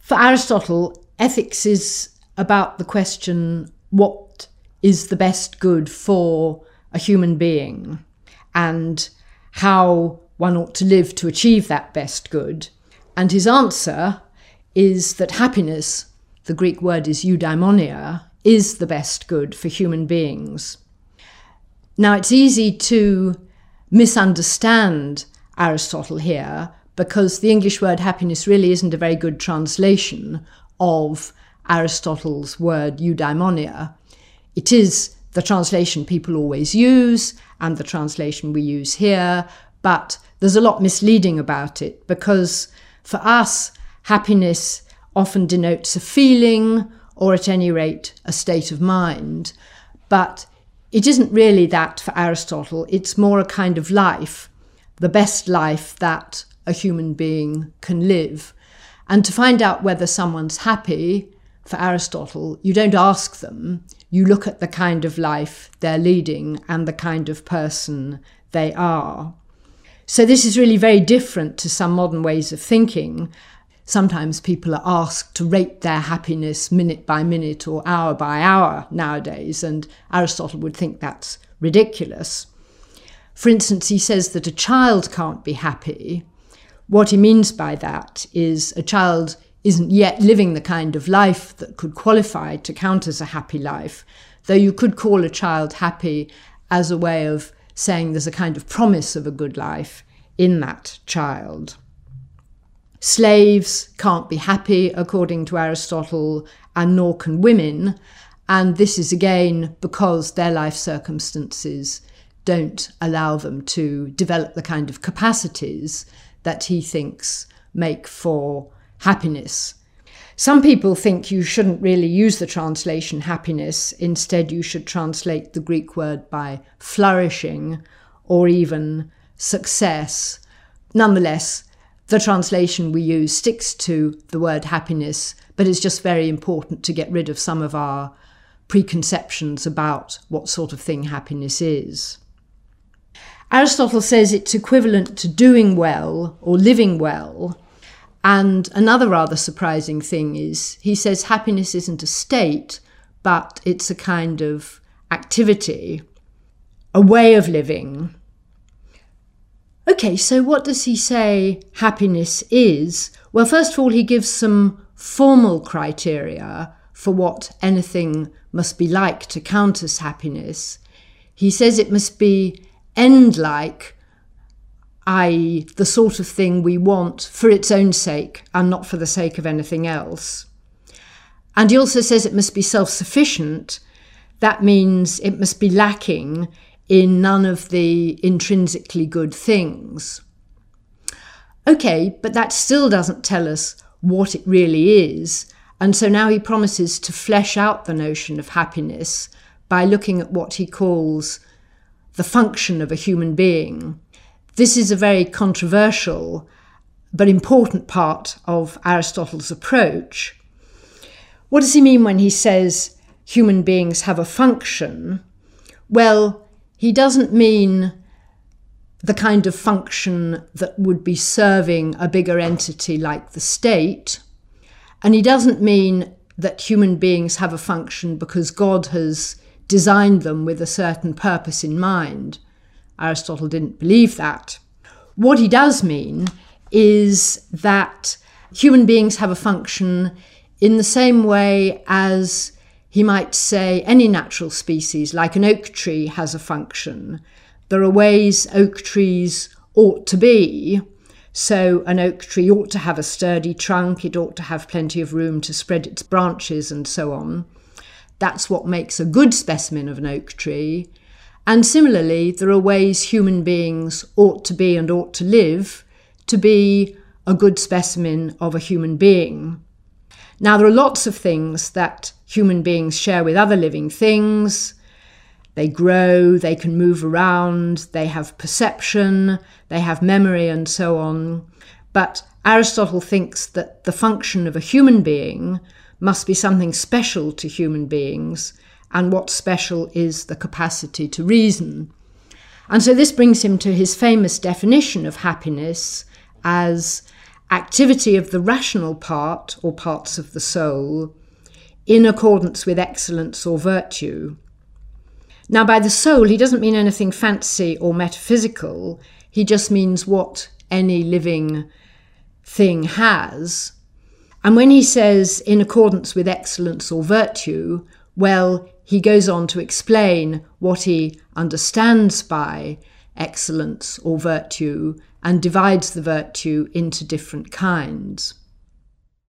For Aristotle, ethics is about the question, what is the best good for a human being, and how one ought to live to achieve that best good. And his answer is that happiness, the Greek word is eudaimonia, is the best good for human beings. Now, it's easy to misunderstand Aristotle here because the English word happiness really isn't a very good translation of Aristotle's word eudaimonia. It is the translation people always use and the translation we use here, but there's a lot misleading about it because for us, happiness often denotes a feeling or at any rate a state of mind, but it isn't really that for Aristotle. It's more a kind of life, the best life that a human being can live. And to find out whether someone's happy, for Aristotle, you don't ask them, you look at the kind of life they're leading and the kind of person they are. So this is really very different to some modern ways of thinking. Sometimes people are asked to rate their happiness minute by minute or hour by hour nowadays, and Aristotle would think that's ridiculous. For instance, he says that a child can't be happy. What he means by that is a child isn't yet living the kind of life that could qualify to count as a happy life, though you could call a child happy as a way of saying there's a kind of promise of a good life in that child. Slaves can't be happy, according to Aristotle, and nor can women, and this is again because their life circumstances don't allow them to develop the kind of capacities that he thinks make for happiness. Some people think you shouldn't really use the translation happiness. Instead, you should translate the Greek word by flourishing or even success. Nonetheless, the translation we use sticks to the word happiness, but it's just very important to get rid of some of our preconceptions about what sort of thing happiness is. Aristotle says it's equivalent to doing well or living well. And another rather surprising thing is he says happiness isn't a state, but it's a kind of activity, a way of living. Okay, so what does he say happiness is? Well, first of all, he gives some formal criteria for what anything must be like to count as happiness. He says it must be end-like, i.e. the sort of thing we want for its own sake and not for the sake of anything else. And he also says it must be self-sufficient. That means it must be lacking in none of the intrinsically good things. Okay, but that still doesn't tell us what it really is. And so now he promises to flesh out the notion of happiness by looking at what he calls the function of a human being. This is a very controversial but important part of Aristotle's approach. What does he mean when he says human beings have a function? Well, he doesn't mean the kind of function that would be serving a bigger entity like the state, and he doesn't mean that human beings have a function because God has designed them with a certain purpose in mind. Aristotle didn't believe that. What he does mean is that human beings have a function in the same way as he might say any natural species, like an oak tree, has a function. There are ways oak trees ought to be. So an oak tree ought to have a sturdy trunk, it ought to have plenty of room to spread its branches and so on. That's what makes a good specimen of an oak tree. And similarly, there are ways human beings ought to be and ought to live to be a good specimen of a human being. Now, there are lots of things that human beings share with other living things. They grow, they can move around, they have perception, they have memory and so on. But Aristotle thinks that the function of a human being must be something special to human beings, and what's special is the capacity to reason. And so this brings him to his famous definition of happiness as activity of the rational part or parts of the soul in accordance with excellence or virtue. Now, by the soul, he doesn't mean anything fancy or metaphysical. He just means what any living thing has. And when he says in accordance with excellence or virtue, well, he goes on to explain what he understands by excellence or virtue and divides the virtue into different kinds.